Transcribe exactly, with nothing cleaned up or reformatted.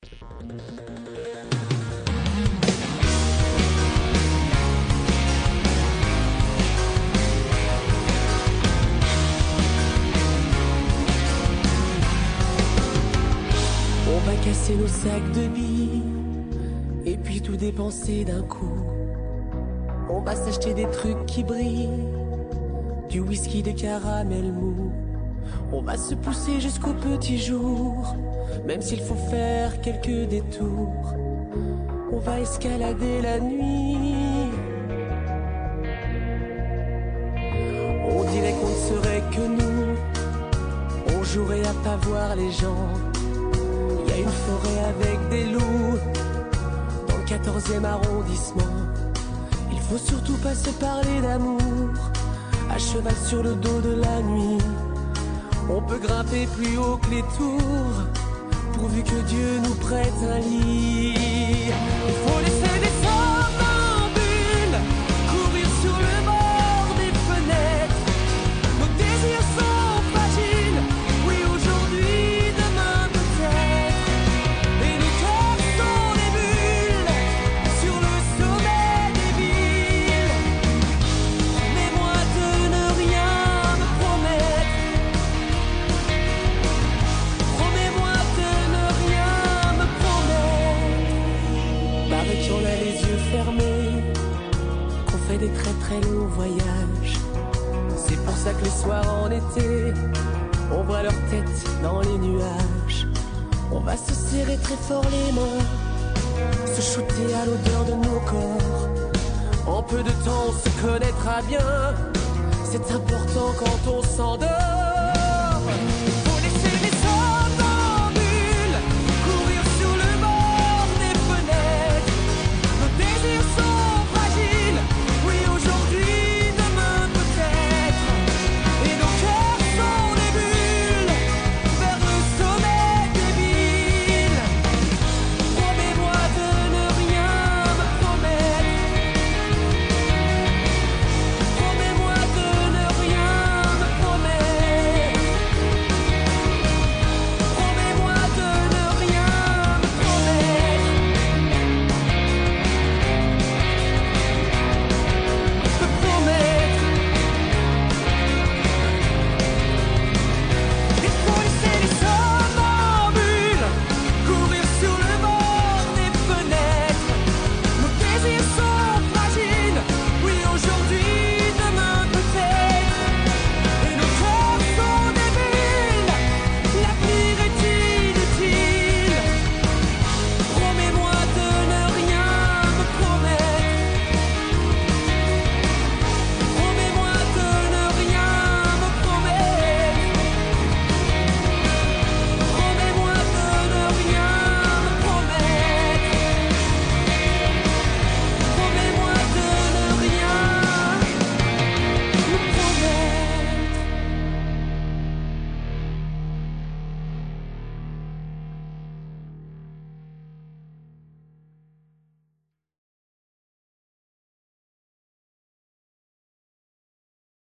On va casser nos sacs de billes et puis tout dépenser d'un coup. On va s'acheter des trucs qui brillent, du whisky de caramel mou. On va se pousser jusqu'au petit jour, même s'il faut faire quelques détours. On va escalader la nuit. On dirait qu'on ne serait que nous. On jouerait à pas voir les gens. Il y a une forêt avec des loups dans le quatorzième arrondissement. Il faut surtout pas se parler d'amour, à cheval sur le dos de la nuit. On peut grimper plus haut que les tours, pourvu que Dieu nous prête un lit. Il faut laisser des somnambules courir sur le bord des fenêtres. Nos désirs sont fragiles, oui aujourd'hui, demain peut-être. Et nos cœurs sont des bulles sur le sommet des villes. Promets-moi de ne rien me promettre. Promets-moi de ne rien me promettre. Paraît qu'on a les yeux fermés, qu'on fait des très très longs voyages. C'est pour ça que les soirs en été, on voit leur tête dans les nuages. On va se serrer très fort les mains, se shooter à l'odeur de nos corps. En peu de temps on se connaîtra bien. C'est important quand on s'endort.